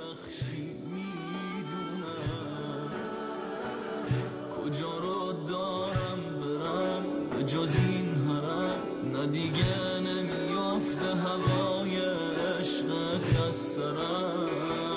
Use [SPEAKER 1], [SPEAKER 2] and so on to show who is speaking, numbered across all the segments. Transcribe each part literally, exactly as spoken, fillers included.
[SPEAKER 1] ببخشی میدونم کجا رو دارم برم به جز این حرم، نه دیگه نمیافته هوای عشقت از سرم.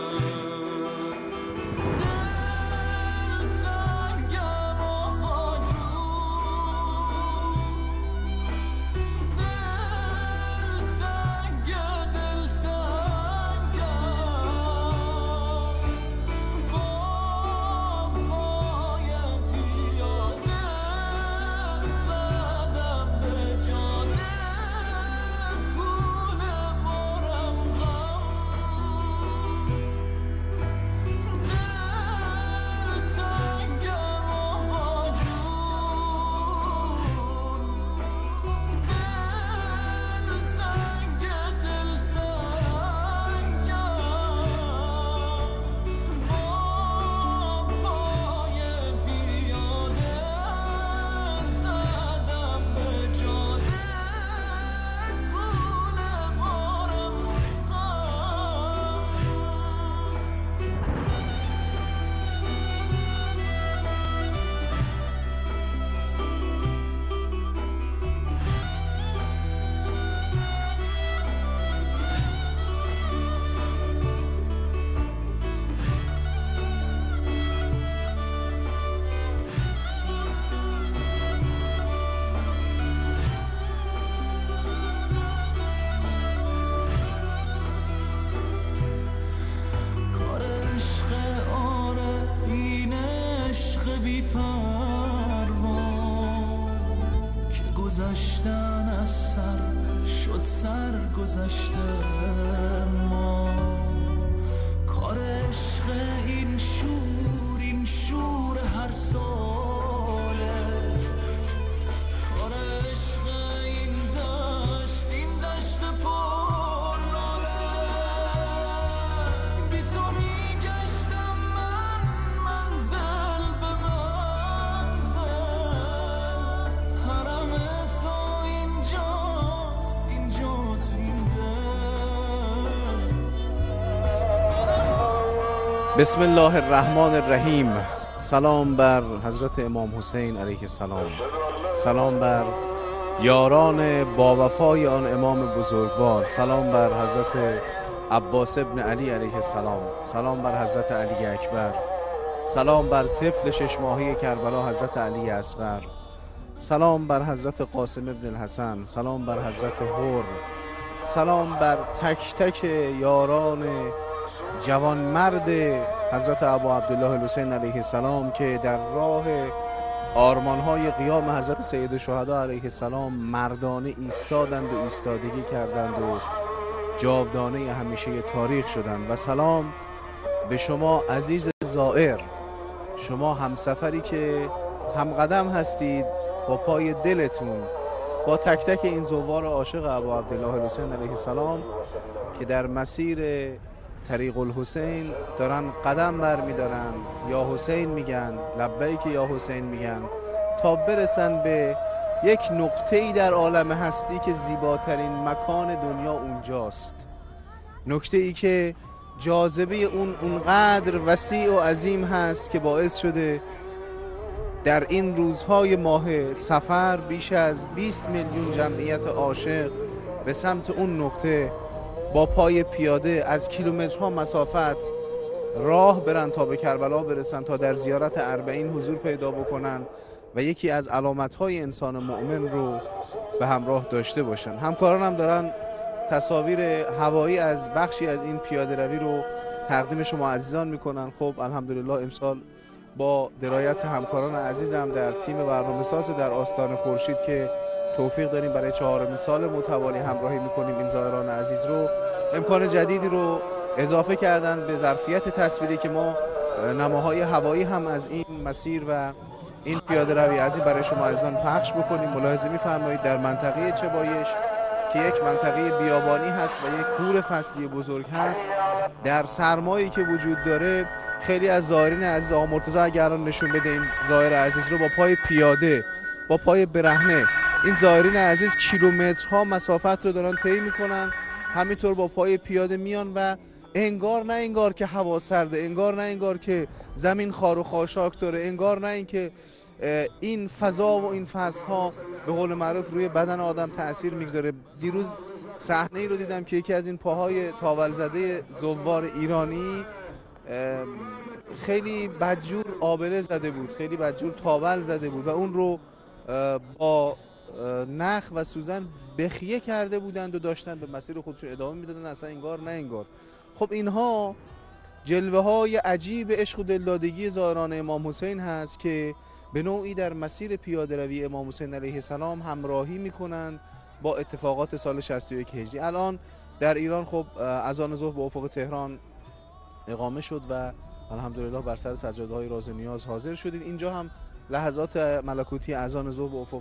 [SPEAKER 1] گذشتن از سر شد سر گذشته ما، کار عشق این شور این شور هر ساله، کار عشق این دشت این دشت پر لاله. بی تو میگشتم من منزل به منزل، حرم
[SPEAKER 2] بسم الله الرحمن الرحیم. سلام بر حضرت امام حسین علیه السلام، سلام بر یاران با وفای آن امام بزرگوار، سلام بر حضرت عباس ابن علی علیه السلام، سلام بر حضرت علی اکبر، سلام بر طفل شش ماهه کربلا حضرت علی اصغر، سلام بر حضرت قاسم ابن الحسن، سلام بر حضرت حر، سلام بر تک تک یاران جوان مرد حضرت ابا عبدالله الحسین علیه السلام که در راه آرمانهای قیام حضرت سید الشهدا علیه السلام مردانه ایستادند و ایستادگی کردند و جاودانه همیشه تاریخ شدند. و سلام به شما عزیز زائر، شما همسفری که همقدم هستید با پای دلتون با تک تک این زوار عاشق ابا عبدالله الحسین علیه السلام که در مسیر طریق الحسین دارن قدم بر می دارن، یا حسین میگن، لبیک یا حسین میگن، تا برسن به یک نقطه‌ای در عالم هستی که زیباترین مکان دنیا اونجاست، نکته‌ای که جاذبه اون اونقدر وسیع و عظیم هست که باعث شده در این روزهای ماه سفر بیش از بیست میلیون جمعیت عاشق به سمت اون نقطه با پای پیاده از کیلومترها مسافت راه برن تا به کربلا برسن، تا در زیارت اربعین حضور پیدا بکنن و یکی از علامت‌های انسان مؤمن رو به همراه داشته باشن. همکاران هم دارن تصاویر هوایی از بخشی از این پیاده روی رو تقدیم شما عزیزان میکنن. خب الحمدلله امسال با درایت همکاران عزیزم در تیم برنامه‌ساز در آستان خورشید که توفیق داریم برای چهارمین سال متوالی همراهی میکنیم این زائران عزیز رو، امکان جدیدی رو اضافه کردن به ظرفیت تصویری که ما نماهای هوایی هم از این مسیر و این پیاده روی عزیز برای شما عزیزان پخش بکنیم. ملاحظه می‌فرمایید در منطقه چبایش که یک منطقه بیابانی هست و یک کوره فصلی بزرگ هست، در سرمایی که وجود داره خیلی از زائرین عزیز، آقا مرتضی اگر الان نشون بده این زائر عزیز رو با پای پیاده با پای برهنه، این زائرین عزیز کیلومترها مسافت رو دارن طی میکنن، همینطور با پای پیاده میان و انگار نه انگار که هوا سرده، انگار نه انگار که زمین خار و خاشاک داره، انگار نه این که این فضا و این فصلها به قول معروف روی بدن آدم تأثیر میگذاره. دیروز صحنه ای رو دیدم که یکی از این پاهای تاول زده زوار ایرانی خیلی بدجور آبله زده بود، خیلی بدجور تاول زده بود و اون رو با نخ و سوزن بخیه کرده بودند و داشتن به مسیر خودشون ادامه میدادن، اصلا انگار نه انگار. خب اینها جلوه های عجیب عشق و دلدادگی زائران امام حسین هست که به نوعی در مسیر پیاده روی امام حسین علیه السلام همراهی میکنند با اتفاقات سال شصت و یک هجری. الان در ایران خب اذان ظهر به افق تهران اقامه شد و الحمدلله بر سر سجاده‌های راز نیاز حاضر شدید. اینجا هم لحظات ملکوتی اذان ظهر به افق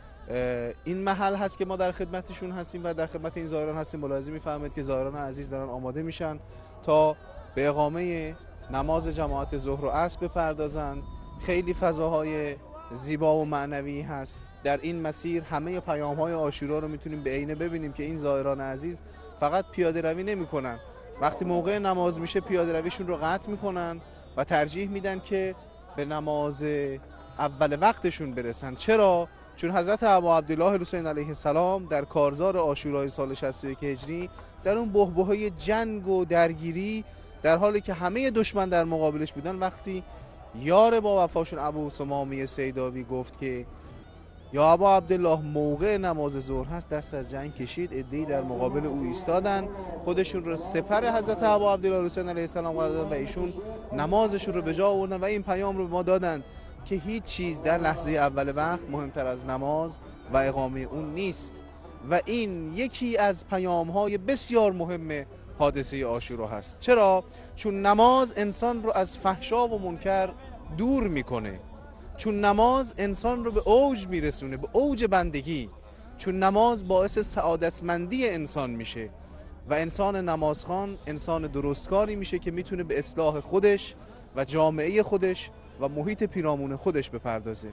[SPEAKER 2] این محل هست که ما در خدمتشون هستیم و در خدمت این زائران هستیم. ملاحظه می‌فرمایید که زائران عزیز دارن آماده میشن تا به اقامه نماز جماعت ظهر و عصر بپردازند. خیلی فضاهای زیبا و معنوی هست در این مسیر. همه پیام‌های عاشورا رو میتونیم به عینه ببینیم که این زائران عزیز فقط پیاده روی نمی‌کنن، وقتی موقع نماز میشه پیاده رویشون رو قطع میکنن و ترجیح میدن که به نماز اول وقتشون برسن. چرا؟ چون حضرت ابا عبدالله حسین علیه السلام در کارزار عاشورای سال شصت و یک هجری در اون بحبوحه جنگ و درگیری، در حالی که همه دشمن در مقابلش بودن، وقتی یار با وفاشون ابو سمامی سیداوی گفت که یا ابا عبدالله موقع نماز ظهر هست، دست از جنگ کشید. عده‌ای در مقابل او ایستادن، خودشون رو سپر حضرت ابا عبدالله حسین علیه السلام قرار دادن و ایشون نمازشون رو به جا آوردن و این پیام رو به ما دادن که هیچ چیز در لحظه اول وقت مهمتر از نماز و اقامه اون نیست. و این یکی از پیام‌های بسیار مهم حادثه عاشورا هست. چرا؟ چون نماز انسان رو از فحشا و منکر دور میکنه، چون نماز انسان رو به اوج میرسونه، به اوج بندگی، چون نماز باعث سعادتمندی انسان میشه و انسان نمازخوان انسان درستکاری میشه که میتونه به اصلاح خودش و جامعه خودش و محیط پیرامون خودش بپردازه.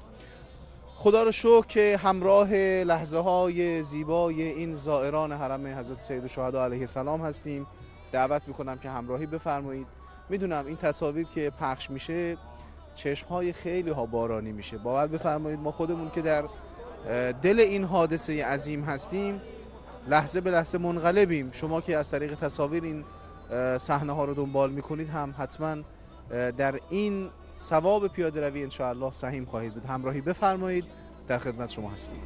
[SPEAKER 2] خدا رو شکر که همراه لحظه های زیبای این زائران حرم حضرت سیدالشهدا علیه السلام هستیم. دعوت میکنم که همراهی بفرمایید. میدونم این تصاویر که پخش میشه چشمهای خیلی ها بارانی میشه. باور بفرمایید ما خودمون که در دل این حادثه عظیم هستیم لحظه به لحظه منقلبیم. شما که از طریق تصاویر این صحنه ها رو دنبال میکنید هم حتما در این ثواب پیاده روی ان شاء الله سهیم خواهید بود. همراهی بفرمایید، در خدمت شما هستیم.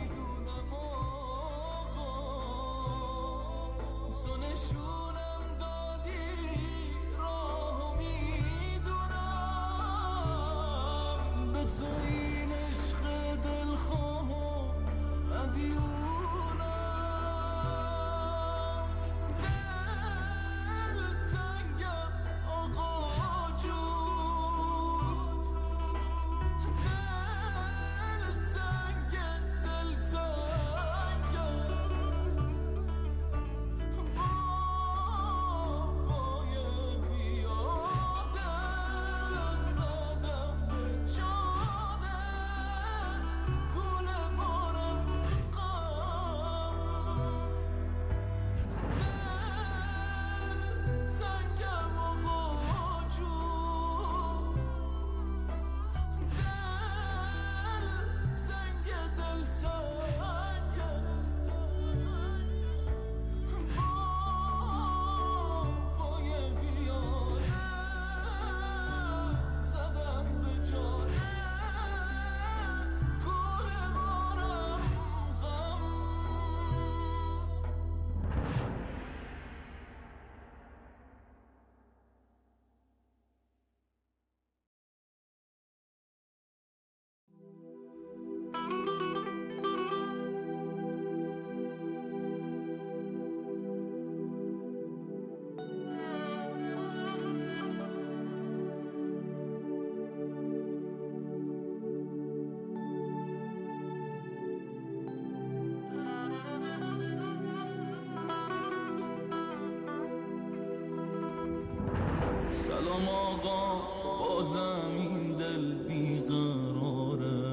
[SPEAKER 1] سلام آقا، بازم این دل بیقراره،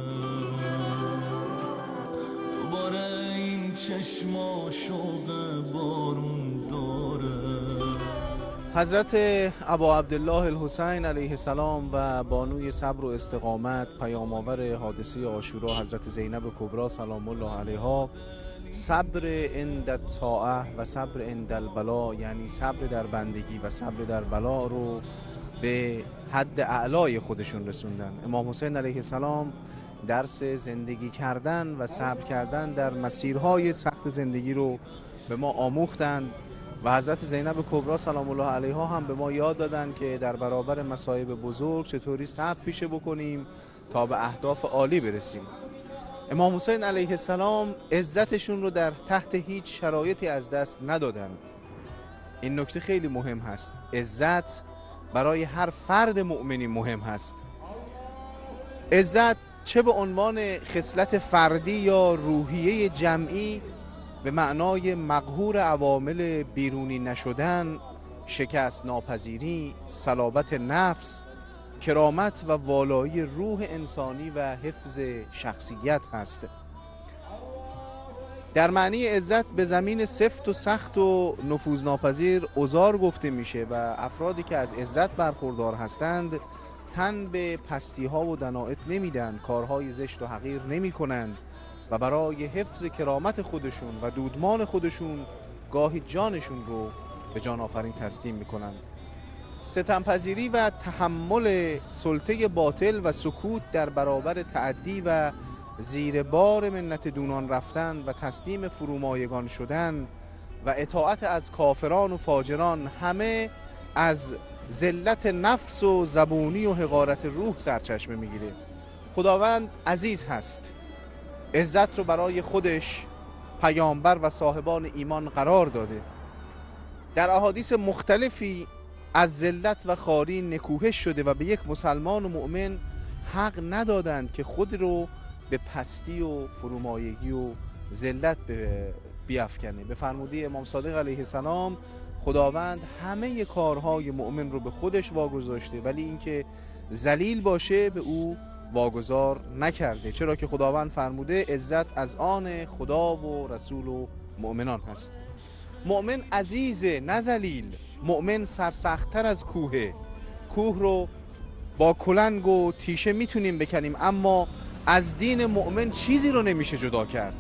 [SPEAKER 1] دوباره این چشما شوق بارون داره.
[SPEAKER 2] حضرت ابا عبدالله الحسین علیه السلام و بانوی صبر و استقامت، پیام آور حادثه عاشورا حضرت زینب کبری سلام الله علیها، صبر عند الطاعه و صبر عند البلا، یعنی صبر در بندگی و صبر در بلا رو به حد اعلای خودشون رسوندن. امام حسین علیه السلام درس زندگی کردن و صبر کردن در مسیرهای سخت زندگی رو به ما آموختند و حضرت زینب کبری سلام الله علیها هم به ما یاد دادن که در برابر مصائب بزرگ چطوری صبر پیشه بکنیم تا به اهداف عالی برسیم. امام حسین علیه السلام عزتشون رو در تحت هیچ شرایطی از دست ندادند. این نکته خیلی مهم هست. عزت برای هر فرد مؤمنی مهم هست. عزت چه به عنوان خصلت فردی یا روحیه جمعی به معنای مقهور عوامل بیرونی نشدن، شکست ناپذیری، صلابت نفس، کرامت و والایی روح انسانی و حفظ شخصیت هست. در معنی عزت به زمین سفت و سخت و نفوذناپذیر اوزار گفته میشه و افرادی که از عزت برخوردار هستند تن به پستی ها و دنایت نمیدن، کارهای زشت و حقیر نمی کنند و برای حفظ کرامت خودشون و دودمان خودشون گاهی جانشون رو به جان آفرین تسلیم میکنند. ستمپذیری و تحمل سلطه باطل و سکوت در برابر تعدی و زیر بار منت دونان رفتن و تسلیم فرومایگان شدن و اطاعت از کافران و فاجران همه از ذلت نفس و زبونی و حقارت روح سرچشمه میگیره. خداوند عزیز هست، عزت رو برای خودش، پیامبر و صاحبان ایمان قرار داده. در احادیث مختلفی از ذلت و خواری نکوهش شده و به یک مسلمان و مؤمن حق ندادند که خود رو به پستی و فرومایگی و ذلت بیفکنه. به فرموده امام صادق علیه السلام خداوند همه کارهای مؤمن رو به خودش واگذاشته، ولی اینکه ذلیل باشه به او واگذار نکرده، چرا که خداوند فرموده عزت از آن خدا و رسول و مؤمنان هست. مؤمن عزیزه نه ذلیل. مؤمن سرسخت‌تر از کوهه. کوه رو با کلنگ و تیشه میتونیم بکنیم، اما از دین مؤمن چیزی رو نمیشه جدا کرد.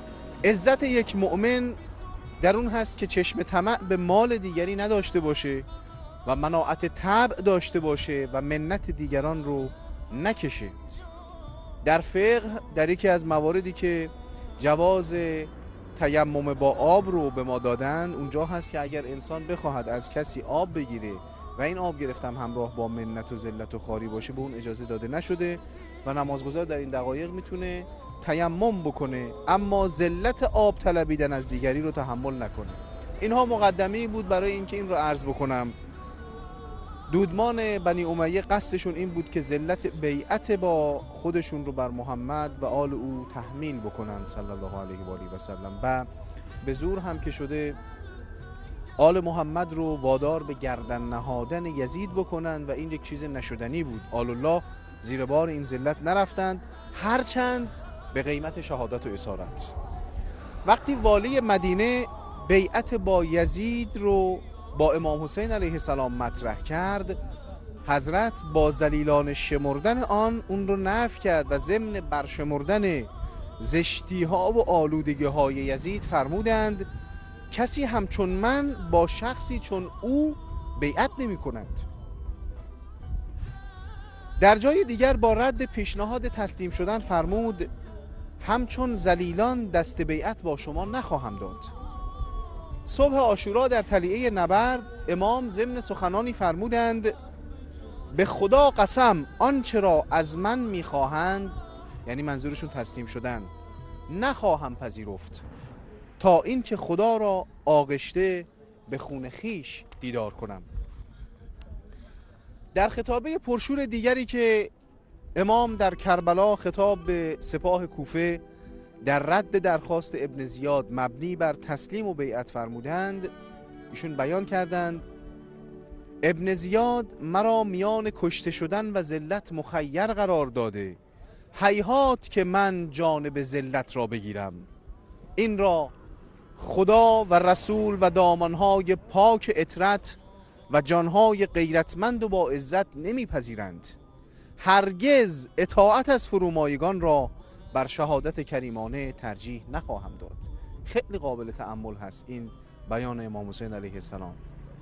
[SPEAKER 2] عزت یک مؤمن در اون هست که چشم طمع به مال دیگری نداشته باشه و مناعت طبع داشته باشه و منت دیگران رو نکشه. در فقه در یکی از مواردی که جواز تیمم با آب رو به ما دادن، اونجا هست که اگر انسان بخواهد از کسی آب بگیره و این آب گرفتم همراه با منت و ذلت و خواری باشه، به اون اجازه داده نشده و نمازگزار در این دقایق میتونه تیمم بکنه، اما ذلت آب طلبیدن از دیگری رو تحمل نکنه. اینها مقدمه بود برای اینکه این رو عرض بکنم. دودمان بنی امیه قصدشون این بود که ذلت بیعت با خودشون رو بر محمد و آل او تحمیل بکنن صلی الله علیه و آله و سلم و به زور هم که شده آل محمد رو وادار به گردن نهادن یزید بکنن و این یک چیز نشدنی بود. آل الله زیر بار این ذلت نرفتند، هرچند به قیمت شهادت و اسارت. وقتی والی مدینه بیعت با یزید رو با امام حسین علیه السلام مطرح کرد، حضرت با ذلیلان شمردن آن اون رو نفی کرد و ضمن برشمردن زشتی ها و آلودگی های یزید فرمودند کسی همچون من با شخصی چون او بیعت نمی کند. در جای دیگر با رد پیشنهاد تسلیم شدن فرمود همچون ذلیلان دست بیعت با شما نخواهم داد. صبح عاشورا در طلیعه نبرد امام ضمن سخنانی فرمودند به خدا قسم آنچه را از من میخواهند، یعنی منظورشون تسلیم شدن، نخواهم پذیرفت تا این که خدا را آغشته به خون خیش دیدار کنم. در خطابه پرشور دیگری که امام در کربلا خطاب به سپاه کوفه در رد درخواست ابن زیاد مبنی بر تسلیم و بیعت فرمودند، ایشون بیان کردند ابن زیاد مرا میان کشته شدن و ذلت مخیر قرار داده، هیهات که من جانب ذلت را بگیرم. این را خدا و رسول و دامانهای پاک اطرت و جانهای غیرتمند و با عزت نمیپذیرند. هرگز اطاعت از فرومایگان را بر شهادت کریمانه ترجیح نخواهم داد. خیلی قابل تأمل هست این بیان امام حسین علیه السلام.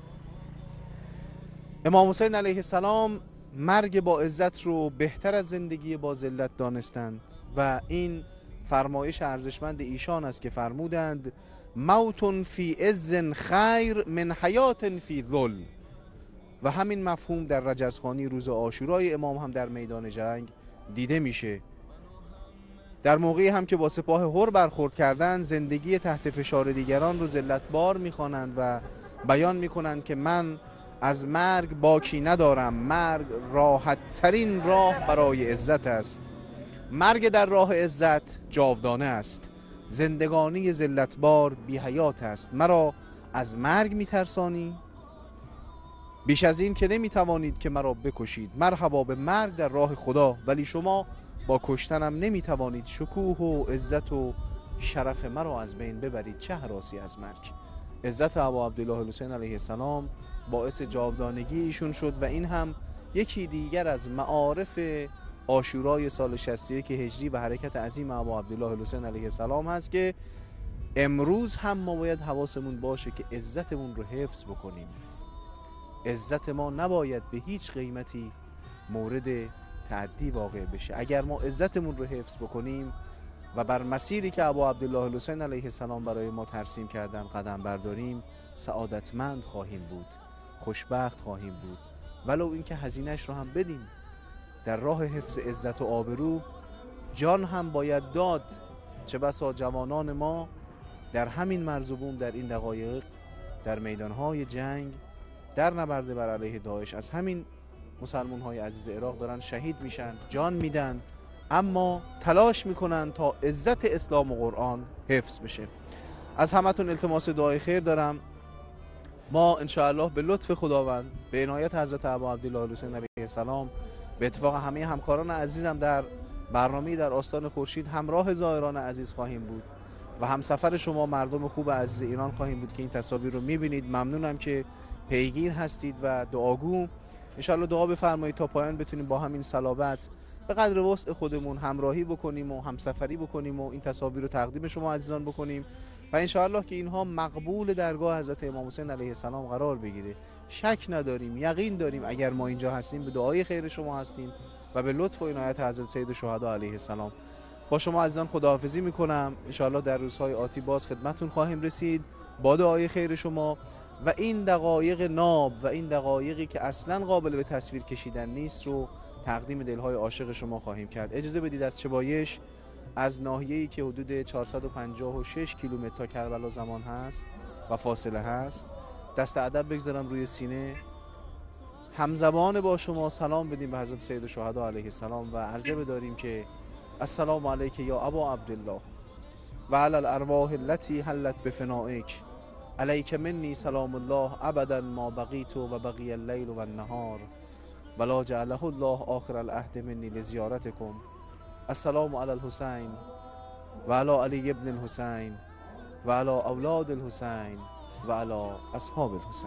[SPEAKER 2] امام حسین علیه السلام مرگ با عزت رو بهتر از زندگی با ذلت دانستند و این فرمایش ارزشمند ایشان است که فرمودند موت فی عز خیر من حیات فی ذل. و همین مفهوم در رجزخانی روز عاشورای امام هم در میدان جنگ دیده میشه. در موقعی هم که با سپاه هر برخورد کردند، زندگی تحت فشار دیگران رو ذلت بار میخوانند و بیان میکنند که من از مرگ باکی ندارم، مرگ راحت ترین راه برای عزت است، مرگ در راه عزت جاودانه است، زندگانی ذلت بار بی حیات است، مرا از مرگ میترسانی؟ بیش از این که نمیتوانید که مرا بکشید، مرحبا به مرگ در راه خدا، ولی شما با کشتنم نمیتوانید شکوه و عزت و شرف مرا از بین ببرید. چه هراسی از مرگ. عزت ابا عبدالله الحسین علیه السلام باعث جاودانگی ایشون شد و این هم یکی دیگر از معارف عاشورای سال شصت و یک هجری و حرکت عظیم ابا عبدالله الحسین علیه السلام هست که امروز هم ما باید حواسمون باشه که عزتمون رو حفظ بکنیم. عزت ما نباید به هیچ قیمتی مورد تعدی واقع بشه. اگر ما عزتمون رو حفظ بکنیم و بر مسیری که ابا عبدالله الحسین علیه السلام برای ما ترسیم کردن قدم برداریم، سعادتمند خواهیم بود، خوشبخت خواهیم بود، ولو اینکه هزینه‌اش رو هم بدیم. در راه حفظ عزت و آبرو جان هم باید داد. چه بسا جوانان ما در همین مرز و بوم، در این دقایق، در میدانهای جنگ، در نبرد بر علیه داعش، از همین مسلمان های عزیز عراق دارن شهید میشن، جان میدن، اما تلاش میکنن تا عزت اسلام و قرآن حفظ بشه. از همتون التماس دعای خیر دارم. ما انشاءالله به لطف خداوند، به عنایت حضرت ابا عبدالله الحسین علیه السلام، به اتفاق همه همکاران عزیزم در برنامه در آستان خورشید همراه زائران عزیز خواهیم بود و همسفر شما مردم خوب عزیز ایران خواهیم بود که این تصاویر رو میبینید. ممنونم که پیگیر هستید و دعاگو. انشاءالله دعا بفرمایید تا پایان بتونیم با همین صلابت به قدر وسع خودمون همراهی بکنیم و همسفری بکنیم و این تصاویر رو تقدیم شما عزیزان بکنیم و انشاءالله که اینها مقبول درگاه حضرت امام حسین علیه السلام قرار بگیره. شک نداریم، یقین داریم اگر ما اینجا هستیم به دعای خیر شما هستیم و به لطف و عنایت حضرت سید الشهدا علیه السلام. با شما عزیزان خداحافظی میکنم. انشاءالله در روزهای آتی باز خدمتتون خواهیم رسید با دعای خیر شما و این دقایق ناب و این دقایقی که اصلا قابل به تصویر کشیدن نیست رو تقدیم دلهای عاشق شما خواهیم کرد. اجازه بدید از چبایش، از ناحیه‌ای که حدود چهارصد و پنجاه و شش کیلومتر تا کربلا زمان هست و فاصله هست، دست ادب بگذارم روی سینه، همزبان با شما سلام بدیم به حضرت سید الشهدا علیه السلام و عرضه بداریم که السلام علیک یا ابا عبدالله و علی الارواح التي حلت بفنائک، علیک منی سلام الله ابدا ما بقیت و بقی اللیل و النهار ولا جعله الله آخر العهد منی لزیارتکم. السلام علی الحسین و علی علی ابن الحسین و علی اولاد الحسین و علی اصحاب الحسین.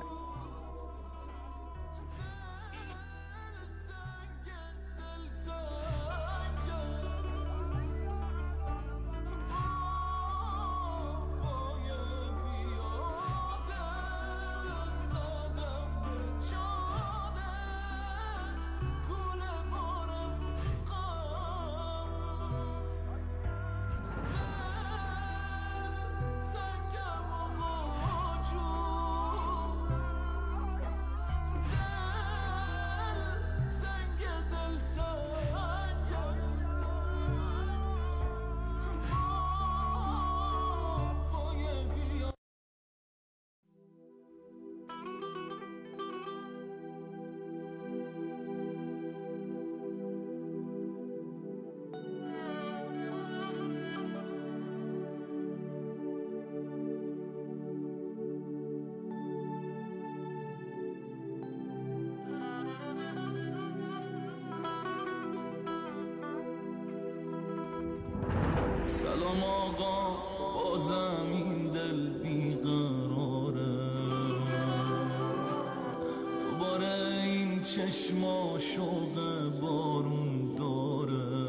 [SPEAKER 1] سلام آقا، بازم این دل بیقراره، چشما شوق بارون داره.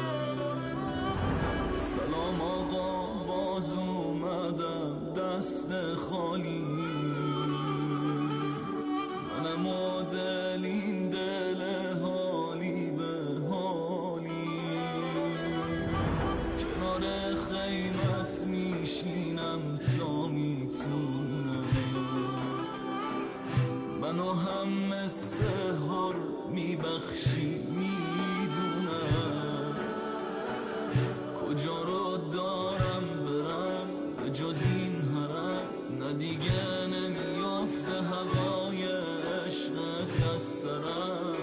[SPEAKER 1] سلام آقا باز اومدم دست خالی، منم و دل این دل حالی به حالی، کنار خیمت میشینم تا میتونم، منو هم مثل هر میبخشی میدونم، کجا رو دارم برم به جز این حرم، نه دیگه نمیافته هوای عشقت از سرم.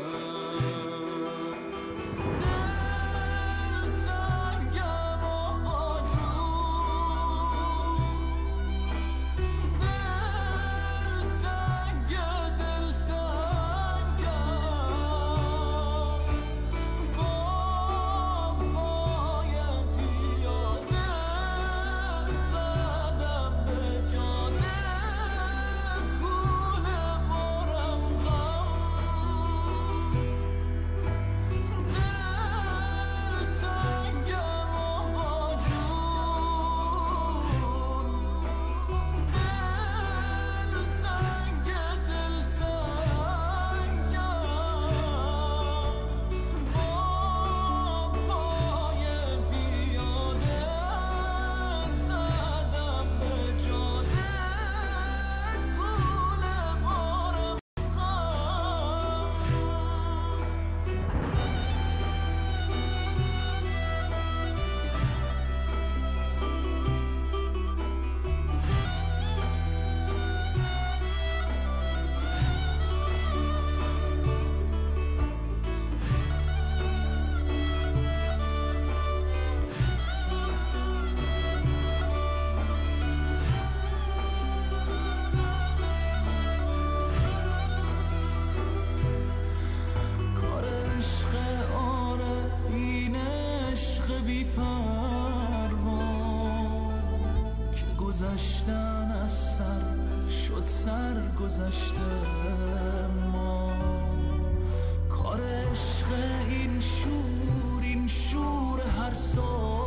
[SPEAKER 1] گذشتن از سر شد سر گذشته، ما کار عشق این شور این شور هر سال